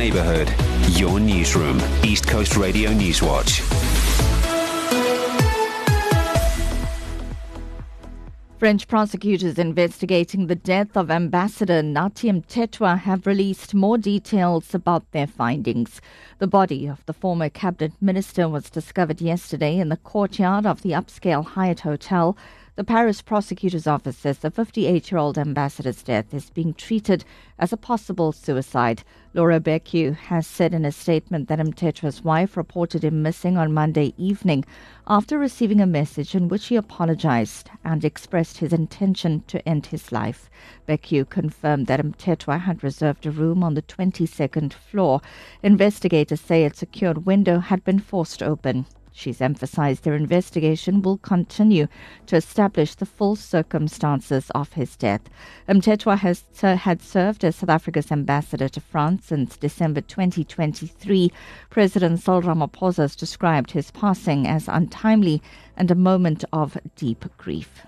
neighborhood. Your newsroom. East Coast Radio Newswatch. French prosecutors investigating the death of Ambassador Nathi Mthethwa have released more details about their findings. The body of the former cabinet minister was discovered yesterday in the courtyard of the upscale Hyatt Hotel. The Paris prosecutor's office says the 58-year-old ambassador's death is being treated as a possible suicide. Laura Becue has said in a statement that Mthethwa's wife reported him missing on Monday evening after receiving a message in which he apologized and expressed his intention to end his life. Becue confirmed that Mthethwa had reserved a room on the 22nd floor. Investigators say a secured window had been forced open. She's emphasized their investigation will continue to establish the full circumstances of his death. Mthethwa had served as South Africa's ambassador to France since December 2023. President Cyril Ramaphosa has described his passing as untimely and a moment of deep grief.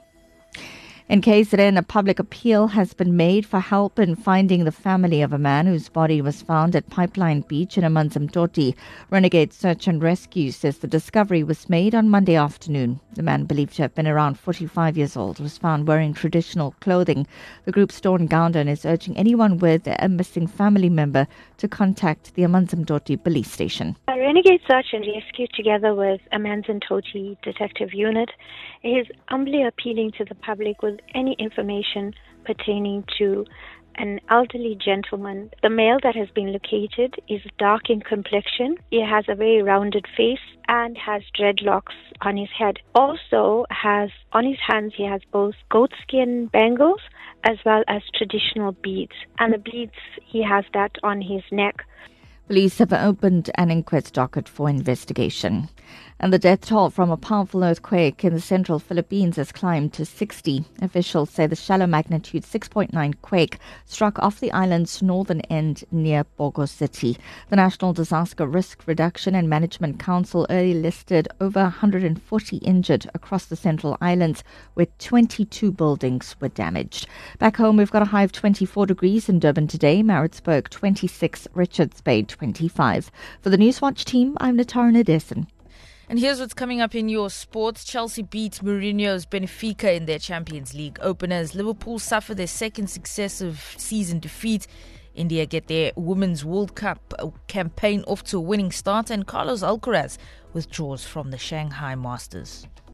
In KZN, a public appeal has been made for help in finding the family of a man whose body was found at Pipeline Beach in Amanzimtoti. Renegade Search and Rescue says the discovery was made on Monday afternoon. The man, believed to have been around 45 years old, was found wearing traditional clothing. The group's Dawn Gowden is urging anyone with a missing family member to contact the Amanzimtoti police station. Renegade Search and Rescue, together with Amanzimtoti Detective Unit, is humbly appealing to the public with any information pertaining to an elderly gentleman. The male that has been located is dark in complexion. He has a very rounded face and has dreadlocks on his head. Also has on his hands, he has both goatskin bangles as well as traditional beads. And the beads, he has that on his neck. Police have opened an inquest docket for investigation. And the death toll from a powerful earthquake in the central Philippines has climbed to 60. Officials say the shallow magnitude 6.9 quake struck off the island's northern end near Bogo City. The National Disaster Risk Reduction and Management Council early listed over 140 injured across the Central Islands, where 22 buildings were damaged. Back home, we've got a high of 24 degrees in Durban today, Maritzburg 26, Richards Bay 25. For the Newswatch team, I'm Natara Nadesan. And here's what's coming up in your sports. Chelsea beat Mourinho's Benfica in their Champions League openers. Liverpool suffer their second successive season defeat. India get their Women's World Cup campaign off to a winning start. And Carlos Alcaraz withdraws from the Shanghai Masters.